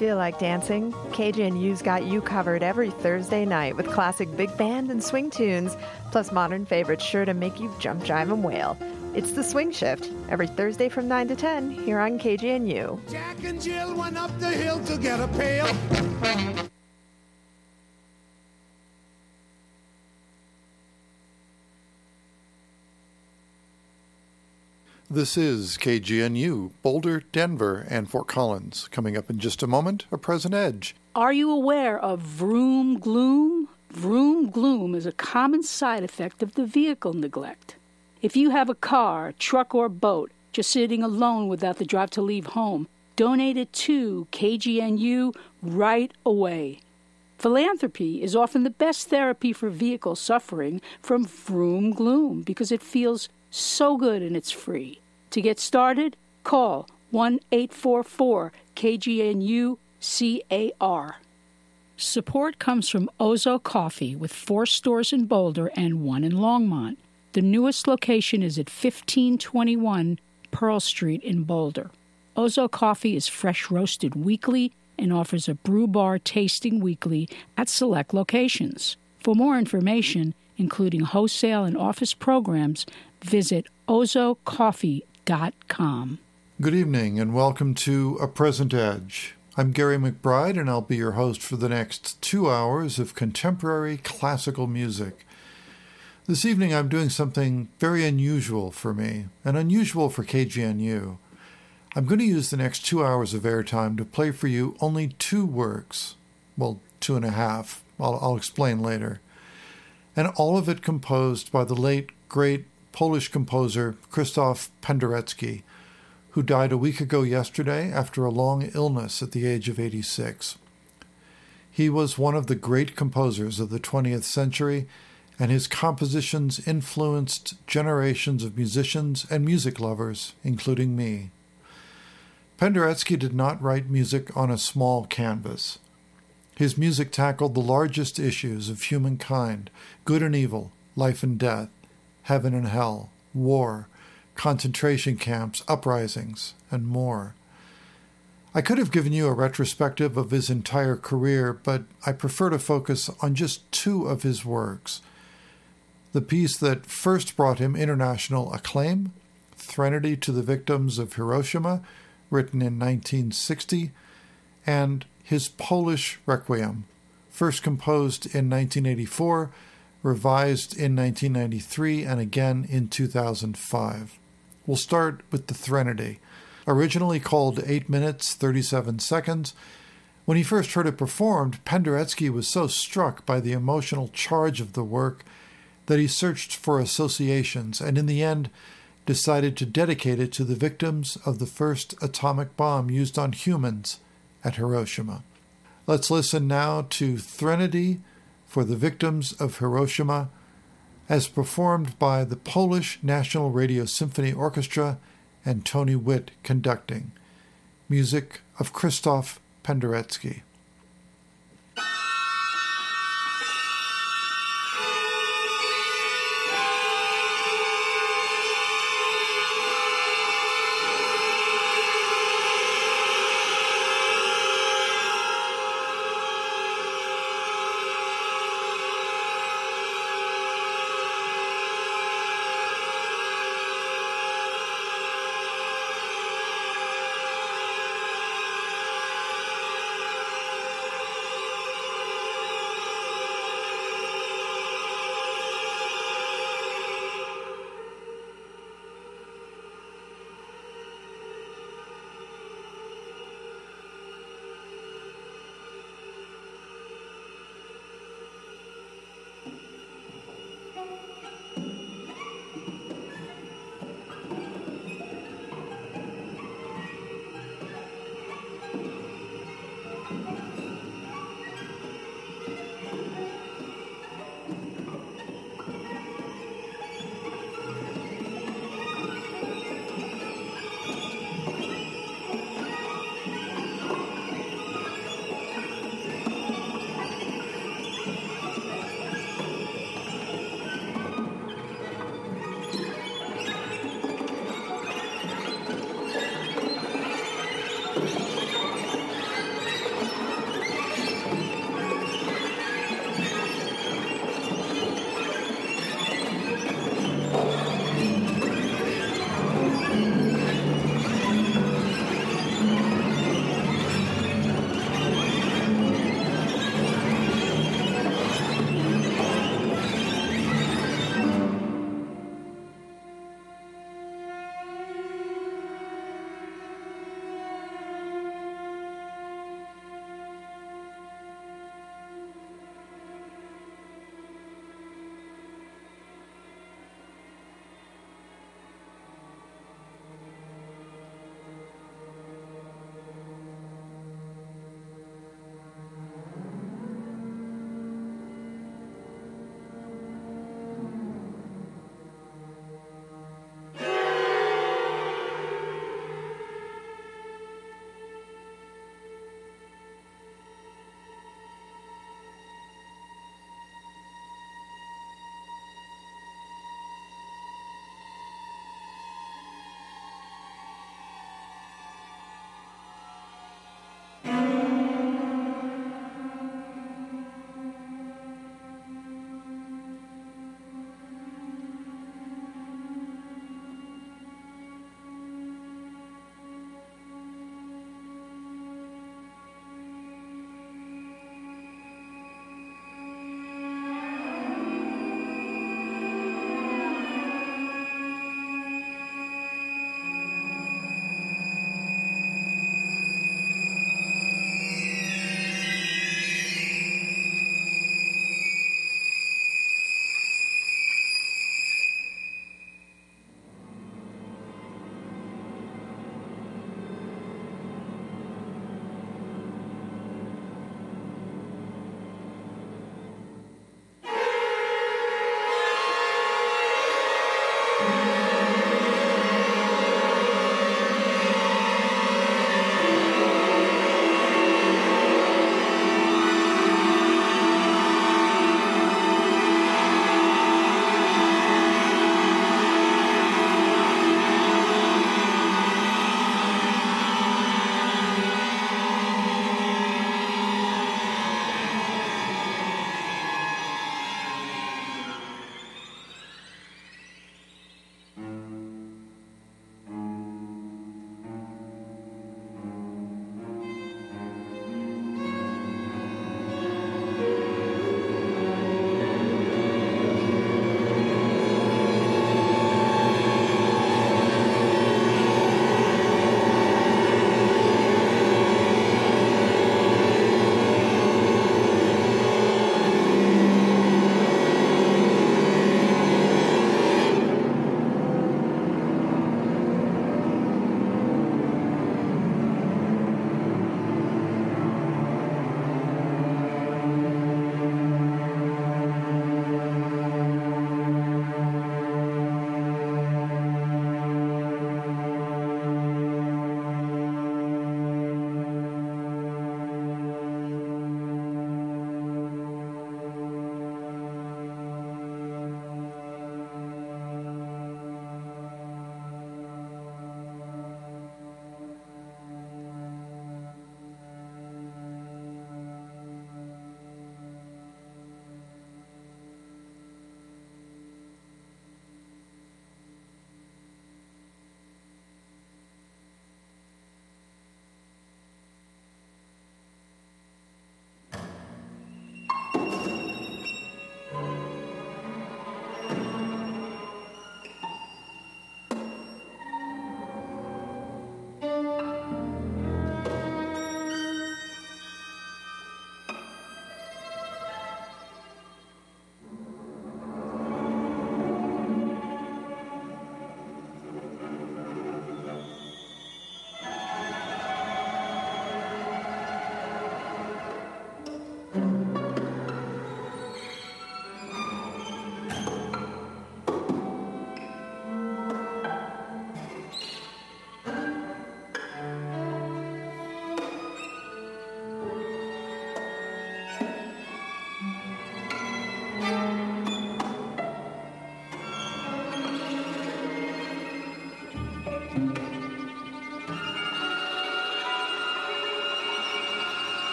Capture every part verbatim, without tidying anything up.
Feel like dancing? K G N U's got you covered every Thursday night with classic big band and swing tunes, plus modern favorites sure to make you jump, jive, and wail. It's the Swing Shift, every Thursday from nine to ten, here on K G N U. Jack and Jill went up the hill to get a pail. This is K G N U, Boulder, Denver, and Fort Collins. Coming up in just a moment, a present edge. Are you aware of vroom gloom? Vroom gloom is a common side effect of the vehicle neglect. If you have a car, truck, or boat just sitting alone without the drive to leave home, donate it to K G N U right away. Philanthropy is often the best therapy for vehicles suffering from vroom gloom because it feels so good and it's free. To get started, call one eight four four K G N U C A R. Support comes from Ozo Coffee with four stores in Boulder and one in Longmont. The newest location is at fifteen twenty-one Pearl Street in Boulder. Ozo Coffee is fresh roasted weekly and offers a brew bar tasting weekly at select locations. For more information, including wholesale and office programs, visit ozo coffee dot com. Good evening and welcome to A Present Edge. I'm Gary McBride and I'll be your host for the next two hours of contemporary classical music. This evening I'm doing something very unusual for me and unusual for K G N U. I'm going to use the next two hours of airtime to play for you only two works. Well, two and a half. I'll, I'll explain later. And all of it composed by the late, great Polish composer Krzysztof Penderecki, who died a week ago yesterday after a long illness at the age of eighty-six. He was one of the great composers of the twentieth century, and his compositions influenced generations of musicians and music lovers, including me. Penderecki did not write music on a small canvas. His music tackled the largest issues of humankind, good and evil, life and death, heaven and hell, war, concentration camps, uprisings, and more. I could have given you a retrospective of his entire career, but I prefer to focus on just two of his works. The piece that first brought him international acclaim, Threnody to the Victims of Hiroshima, written in nineteen sixty, and his Polish Requiem, first composed in nineteen eighty-four, revised in nineteen ninety-three, and again in two thousand five. We'll start with the Threnody. Originally called eight minutes, thirty-seven seconds, when he first heard it performed, Penderecki was so struck by the emotional charge of the work that he searched for associations and in the end decided to dedicate it to the victims of the first atomic bomb used on humans at Hiroshima. Let's listen now to Threnody for the Victims of Hiroshima, as performed by the Polish National Radio Symphony Orchestra and Tony Witt conducting. Music of Krzysztof Penderecki.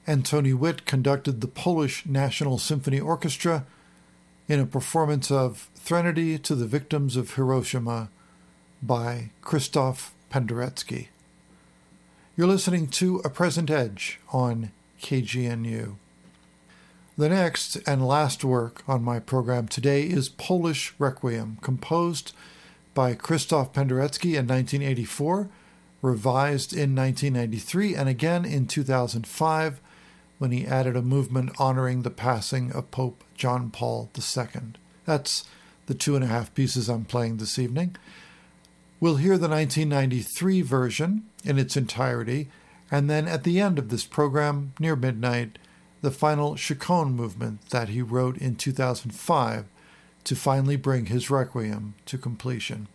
Antoni Witt conducted the Polish National Symphony Orchestra in a performance of Threnody to the Victims of Hiroshima by Krzysztof Penderecki. You're listening to A Present Edge on K G N U. The next and last work on my program today is Polish Requiem, composed by Krzysztof Penderecki in nineteen eighty-four, revised in nineteen ninety-three, and again in two thousand five, when he added a movement honoring the passing of Pope John Paul the Second. That's the two and a half pieces I'm playing this evening. We'll hear the nineteen ninety-three version in its entirety, and then at the end of this program, near midnight, the final Chaconne movement that he wrote in two thousand five to finally bring his Requiem to completion.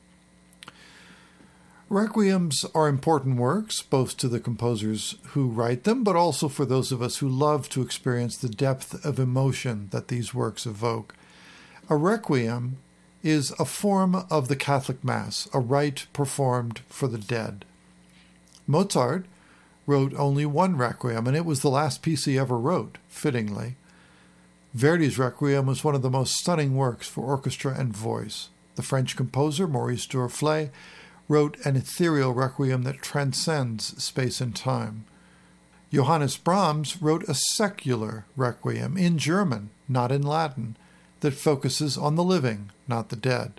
Requiems are important works, both to the composers who write them, but also for those of us who love to experience the depth of emotion that these works evoke. A requiem is a form of the Catholic Mass, a rite performed for the dead. Mozart wrote only one requiem, and it was the last piece he ever wrote, fittingly. Verdi's Requiem was one of the most stunning works for orchestra and voice. The French composer, Maurice Duruflé, wrote an ethereal requiem that transcends space and time. Johannes Brahms wrote a secular requiem in German, not in Latin, that focuses on the living, not the dead.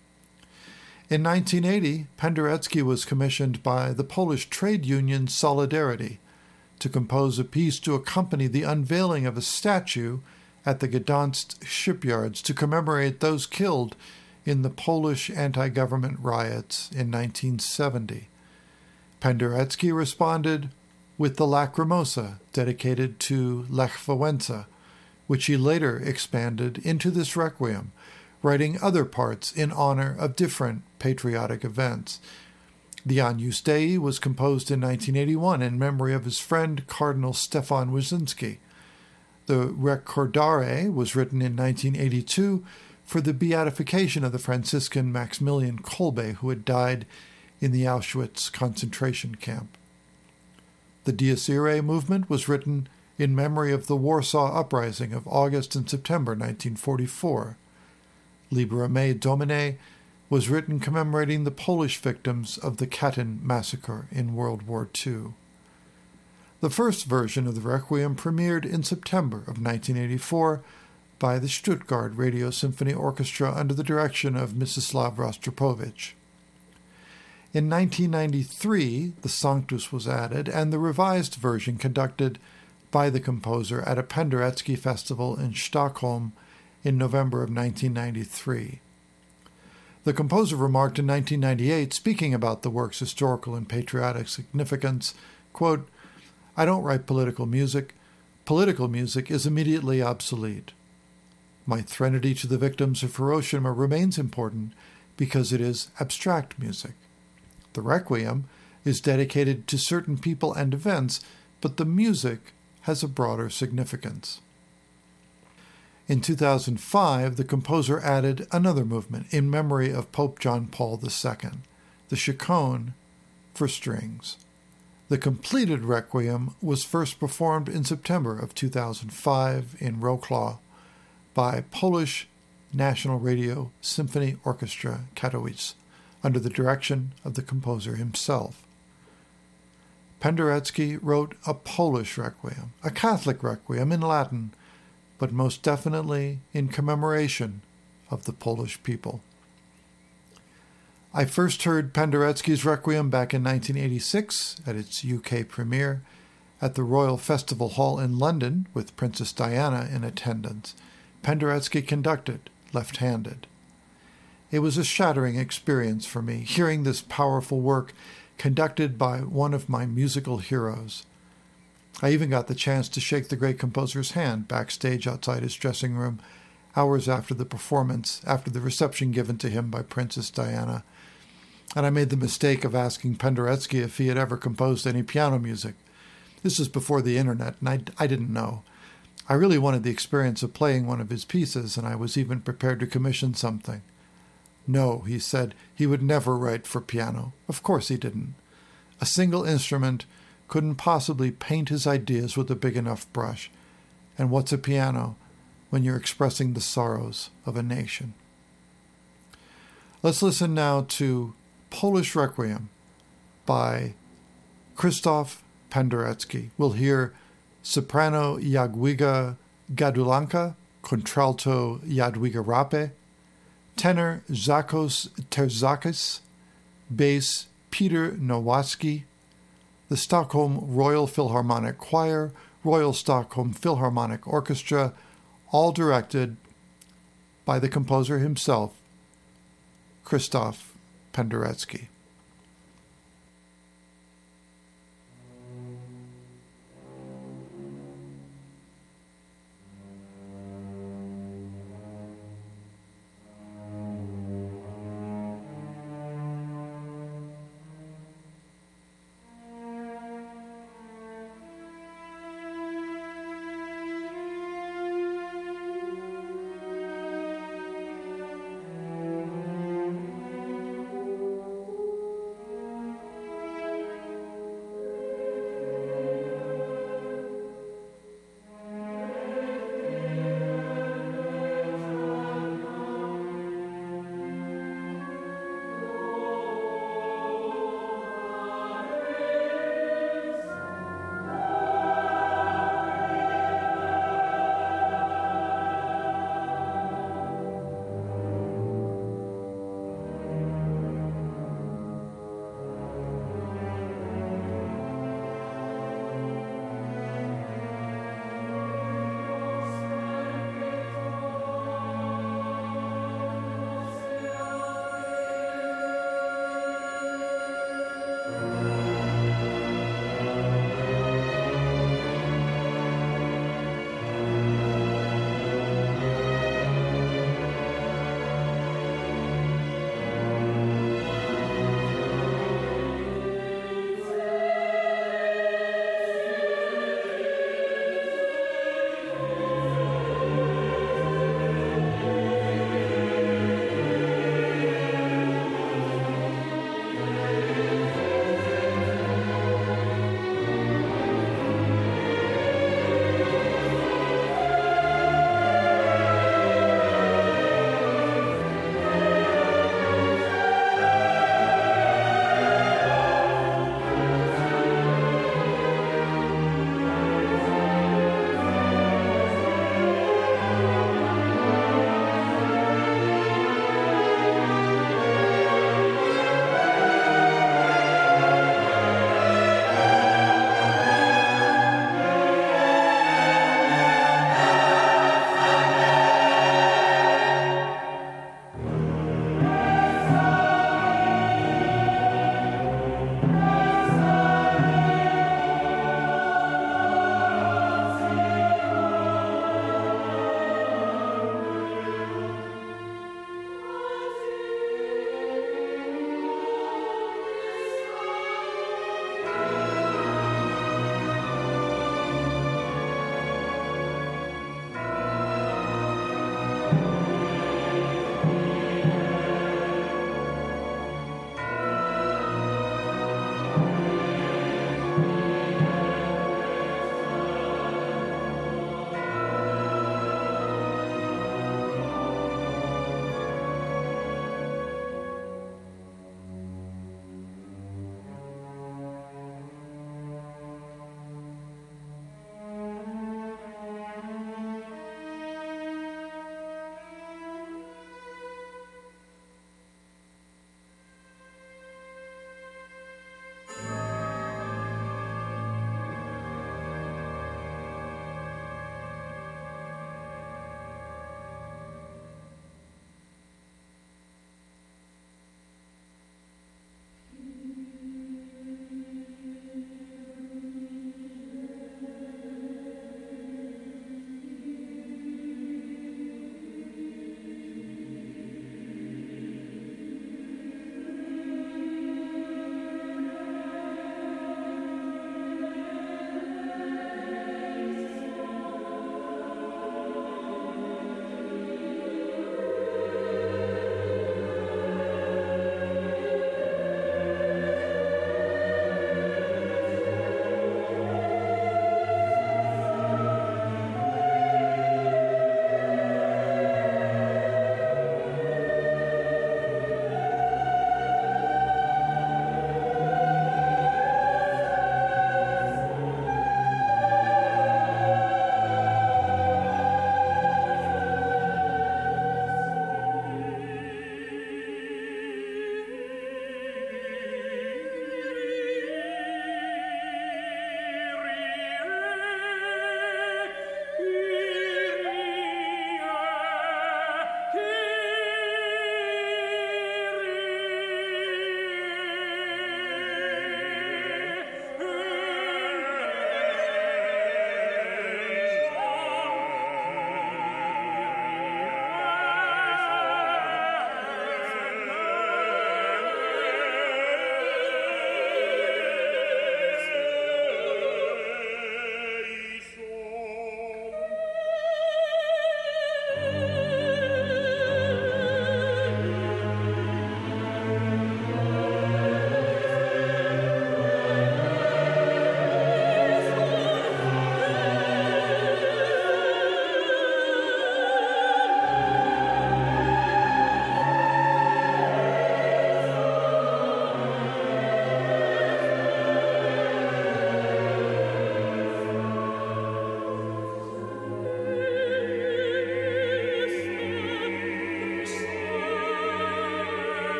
In nineteen eighty, Penderecki was commissioned by the Polish trade union Solidarity to compose a piece to accompany the unveiling of a statue at the Gdansk shipyards to commemorate those killed in the Polish anti-government riots in nineteen seventy. Penderecki responded with the Lacrimosa, dedicated to Lech Wałęsa, which he later expanded into this requiem, writing other parts in honor of different patriotic events. The Agnus Dei was composed in nineteen eighty-one in memory of his friend Cardinal Stefan Wyszynski. The Recordare was written in nineteen eighty-two for the beatification of the Franciscan Maximilian Kolbe, who had died in the Auschwitz concentration camp. The Dies Irae movement was written in memory of the Warsaw Uprising of August and September nineteen forty-four. Libera Me Domine was written commemorating the Polish victims of the Katyn massacre in World War Two. The first version of the Requiem premiered in September of nineteen eighty-four by the Stuttgart Radio Symphony Orchestra under the direction of Mstislav Rostropovich. In nineteen ninety-three, the Sanctus was added, and the revised version conducted by the composer at a Penderecki festival in Stockholm in November of nineteen ninety-three. The composer remarked in nineteen ninety-eight, speaking about the work's historical and patriotic significance, quote, "I don't write political music. Political music is immediately obsolete. My Threnody to the Victims of Hiroshima remains important because it is abstract music. The Requiem is dedicated to certain people and events, but the music has a broader significance." In two thousand five, the composer added another movement in memory of Pope John Paul the Second, the Chaconne for strings. The completed Requiem was first performed in September of two thousand five in Wrocław by Polish National Radio Symphony Orchestra Katowice, under the direction of the composer himself. Penderecki wrote a Polish Requiem, a Catholic Requiem in Latin, but most definitely in commemoration of the Polish people. I first heard Penderecki's Requiem back in nineteen eighty-six at its U K premiere at the Royal Festival Hall in London with Princess Diana in attendance. Penderecki conducted left-handed. It was a shattering experience for me, hearing this powerful work conducted by one of my musical heroes. I even got the chance to shake the great composer's hand backstage outside his dressing room, hours after the performance, after the reception given to him by Princess Diana. And I made the mistake of asking Penderecki if he had ever composed any piano music. This was before the internet, and I, I didn't know. I really wanted the experience of playing one of his pieces, and I was even prepared to commission something. No, he said, he would never write for piano. Of course he didn't. A single instrument couldn't possibly paint his ideas with a big enough brush. And what's a piano when you're expressing the sorrows of a nation? Let's listen now to Polish Requiem by Krzysztof Penderecki. We'll hear soprano Jadwiga Gadulanka, contralto Jadwiga Rape, tenor Zakos Terzakis, bass Peter Nowacki, the Stockholm Royal Philharmonic Choir, Royal Stockholm Philharmonic Orchestra, all directed by the composer himself, Krzysztof Penderecki.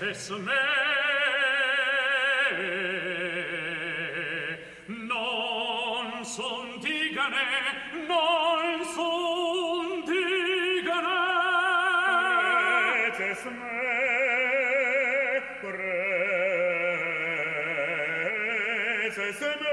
es me non son digane, non son digane. Preces me, preces me,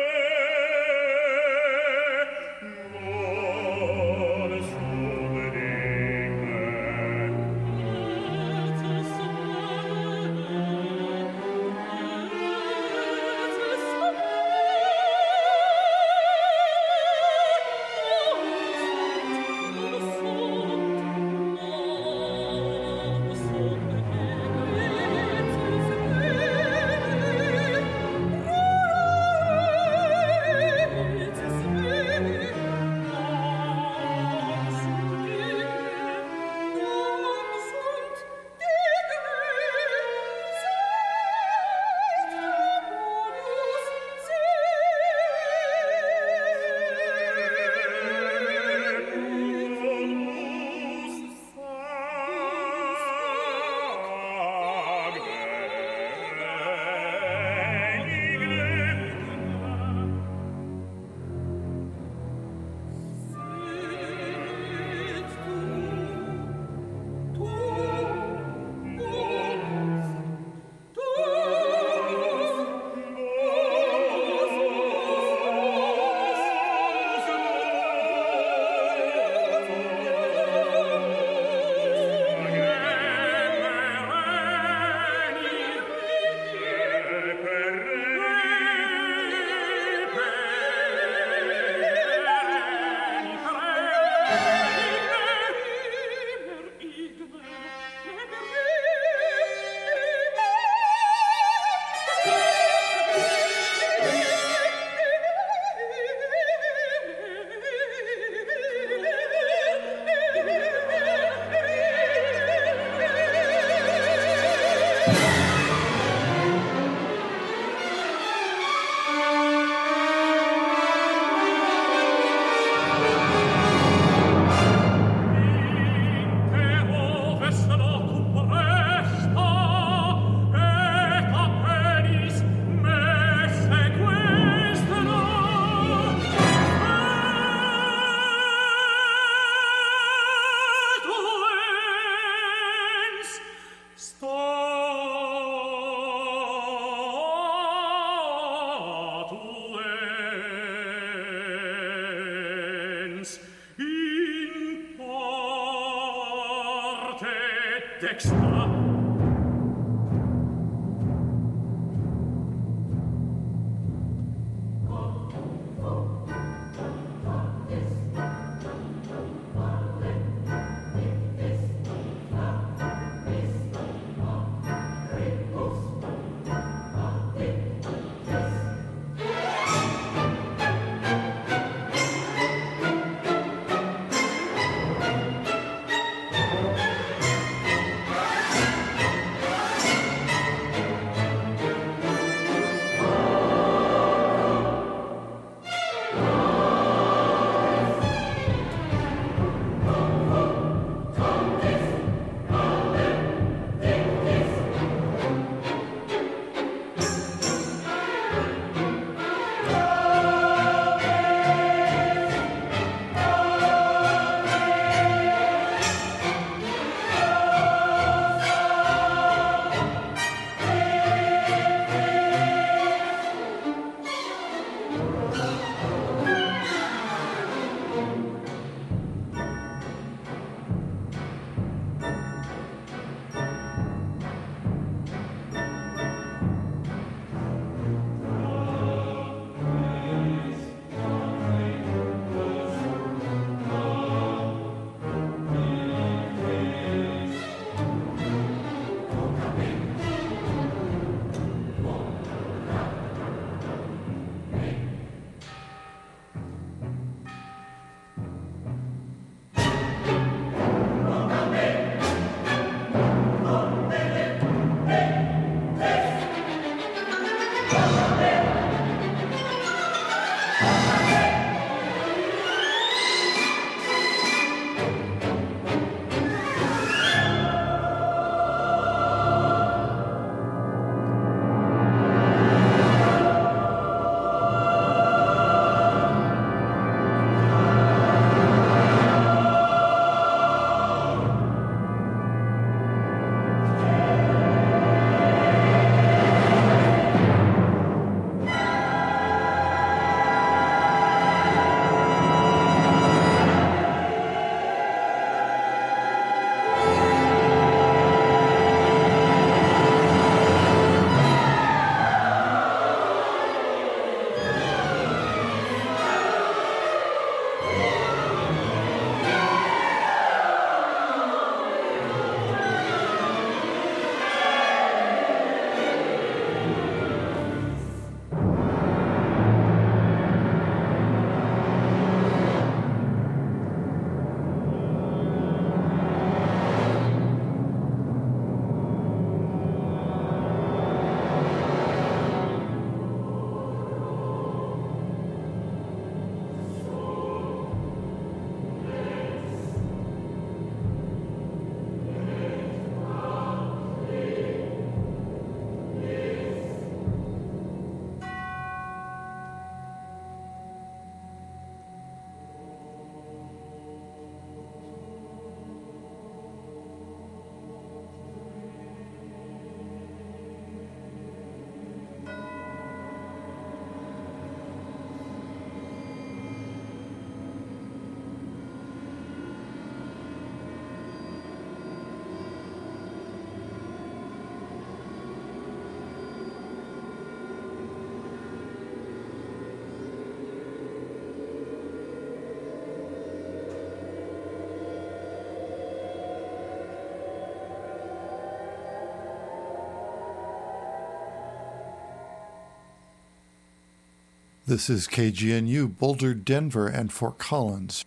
This is K G N U, Boulder, Denver, and Fort Collins.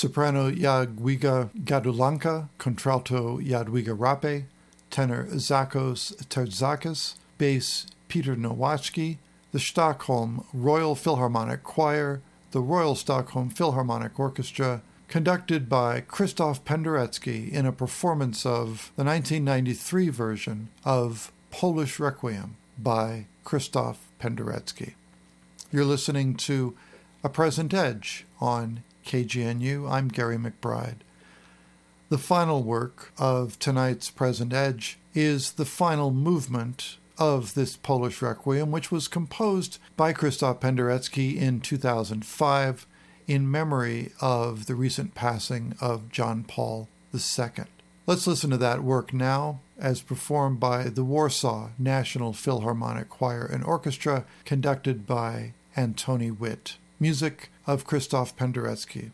soprano Jadwiga Gadulanka, contralto Jadwiga Rape, tenor Zakos Terzakis, bass Peter Nowacki, the Stockholm Royal Philharmonic Choir, the Royal Stockholm Philharmonic Orchestra, conducted by Krzysztof Penderecki in a performance of the nineteen ninety-three version of Polish Requiem by Krzysztof Penderecki. You're listening to A Present Edge on K G N U. I'm Gary McBride. The final work of tonight's Present Edge is the final movement of this Polish Requiem, which was composed by Krzysztof Penderecki in two thousand five in memory of the recent passing of John Paul the Second. Let's listen to that work now, as performed by the Warsaw National Philharmonic Choir and Orchestra, conducted by Antoni Witt. Music of Krzysztof Penderecki.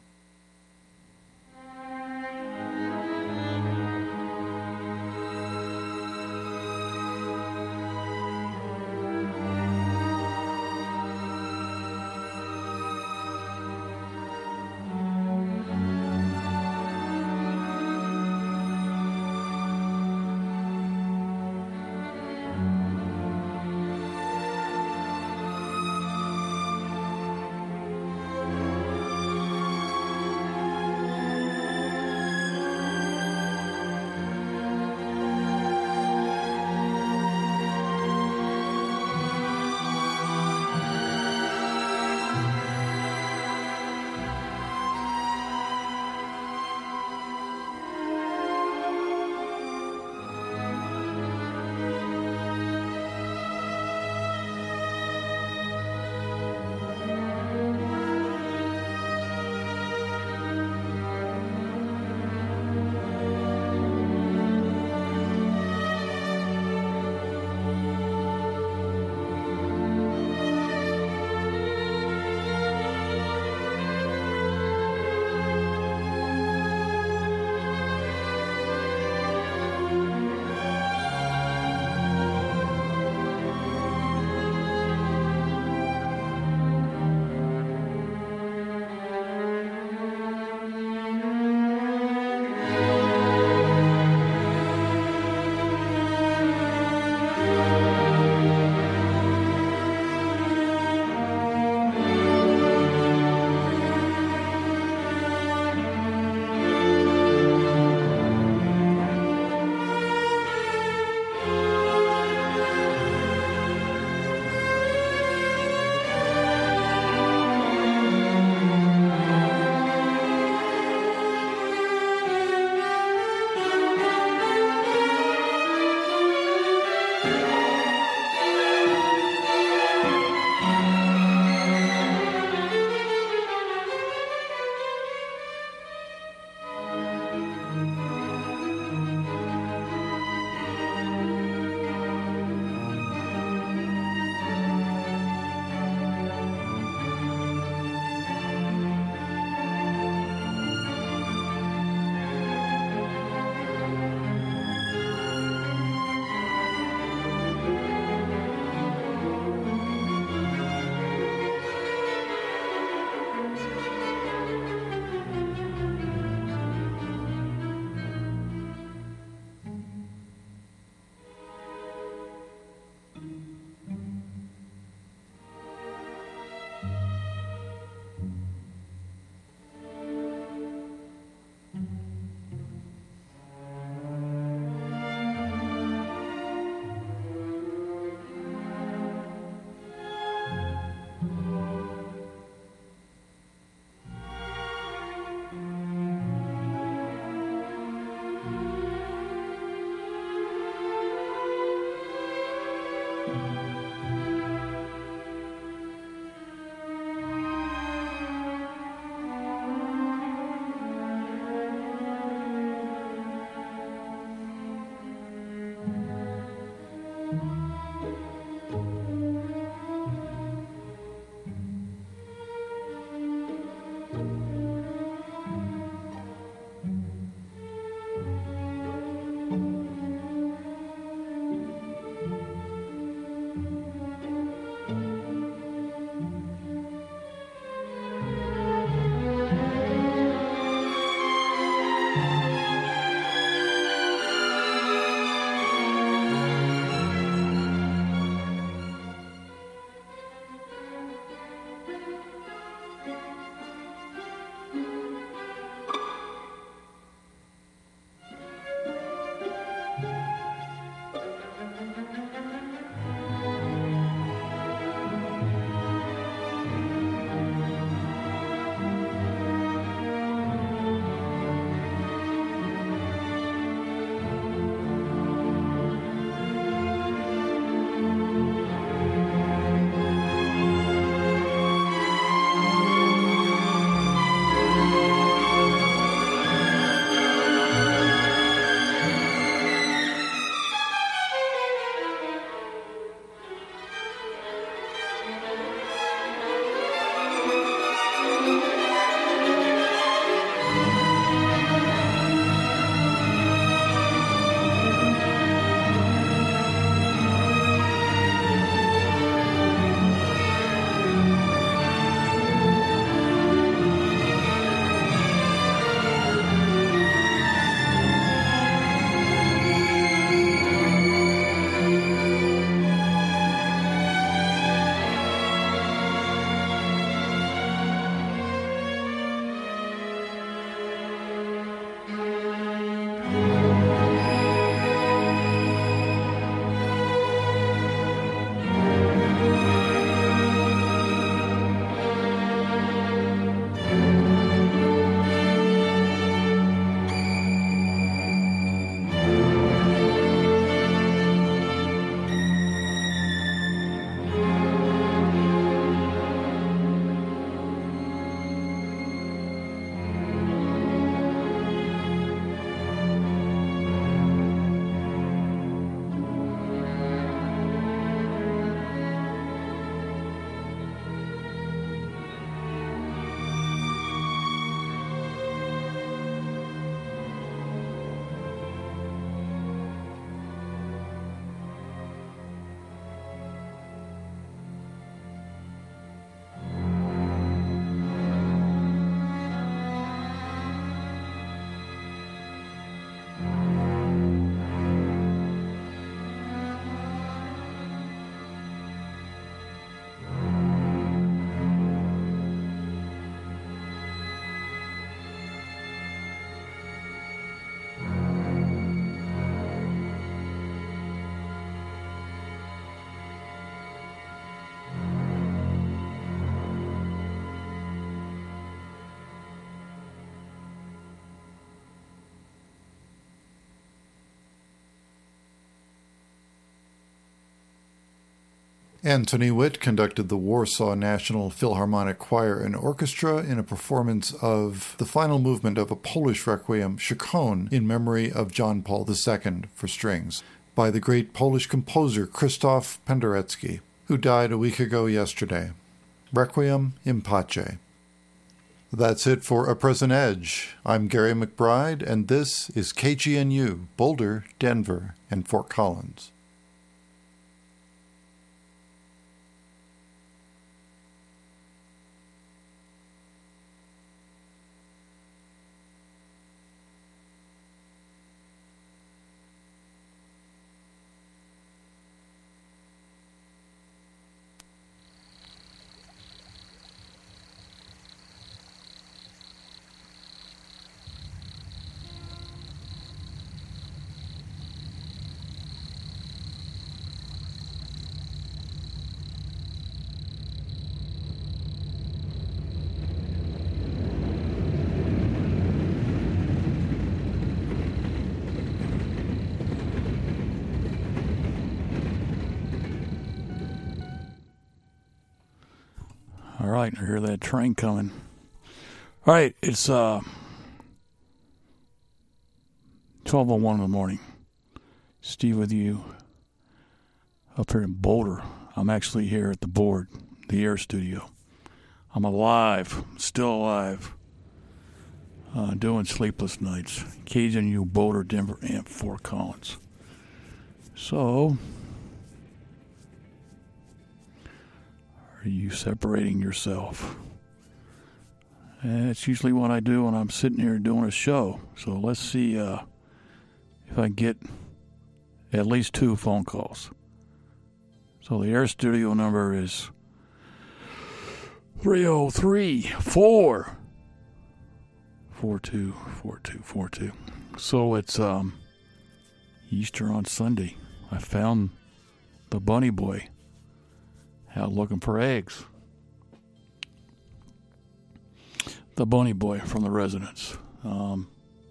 Anthony Witt conducted the Warsaw National Philharmonic Choir and Orchestra in a performance of the final movement of a Polish requiem, Chaconne, in memory of John Paul the Second for strings, by the great Polish composer Krzysztof Penderecki, who died a week ago yesterday. Requiem in Pace. That's it for A Present Edge. I'm Gary McBride, and this is K G N U, Boulder, Denver, and Fort Collins. All right, I hear that train coming. All right, it's uh, twelve oh one in the morning. Steve with you up here in Boulder. I'm actually here at the board, the Air Studio. I'm alive, still alive, uh, doing sleepless nights. K G N U, Boulder, Denver, and Fort Collins. So, are you separating yourself? And it's usually what I do when I'm sitting here doing a show. So let's see uh, if I get at least two phone calls. So the Air Studio number is three oh three, four four two four two four two. So it's um, Easter on Sunday. I found the bunny boy out looking for eggs. The bunny boy from the residence. Um,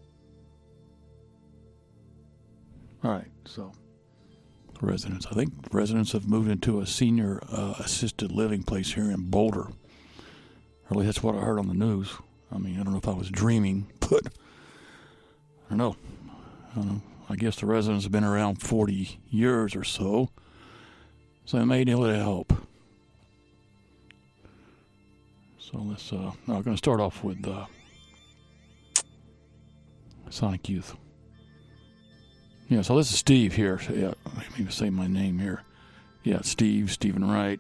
all right, so residents. I think residents have moved into a senior uh, assisted living place here in Boulder. Or at least that's what I heard on the news. I mean, I don't know if I was dreaming, but I don't know. I don't know. I guess the residents have been around forty years or so, so they may need a little help. So let's, uh, no, I'm going to start off with uh, Sonic Youth. Yeah, so this is Steve here. Yeah, let me say my name here. Yeah, Steve, Stephen Wright.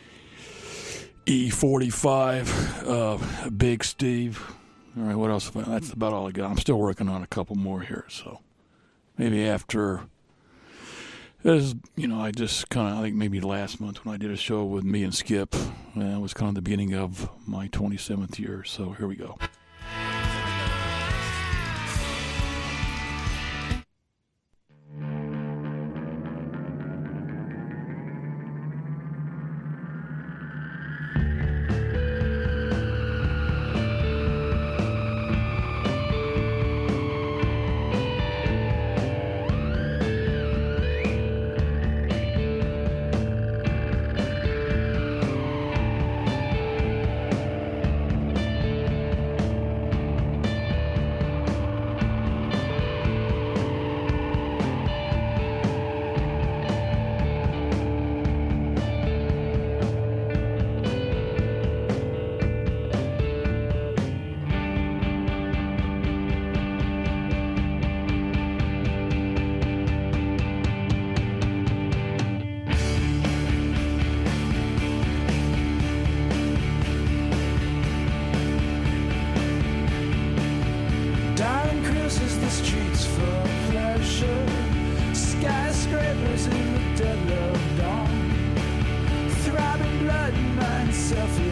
E forty-five, uh, Big Steve. All right, what else? That's about all I got. I'm still working on a couple more here, so maybe after... This, you know, I just kind of, I think maybe last month when I did a show with me and Skip, uh, it was kind of the beginning of my twenty-seventh year. So here we go. Skyscrapers in the dead of dawn, throbbing blood and mind, self